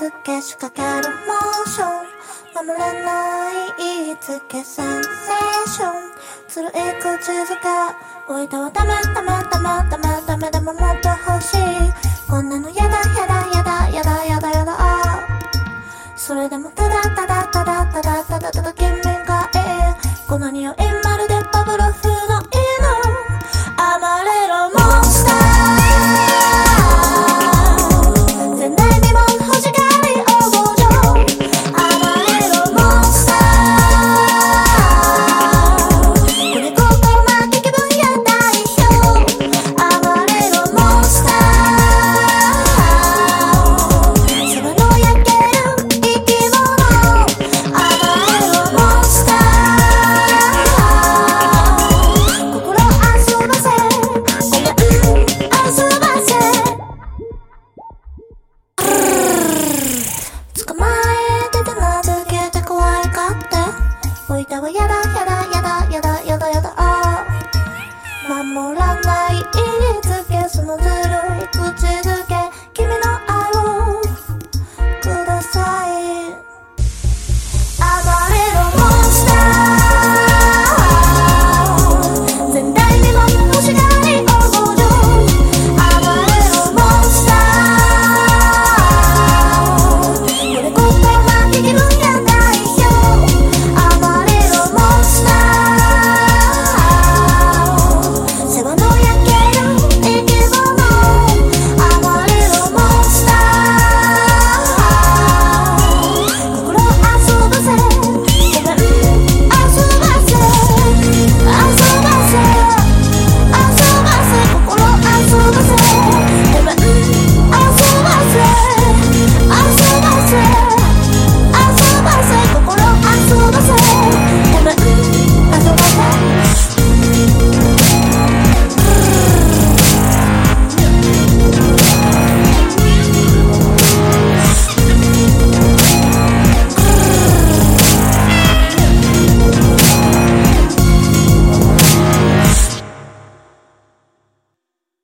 つけ仕掛けるモーション守れない言いつけセンセーションつるい口づけ置いてはダメダメダメダメダメでももっと欲しいこんなのやだやだやだやだやだやだ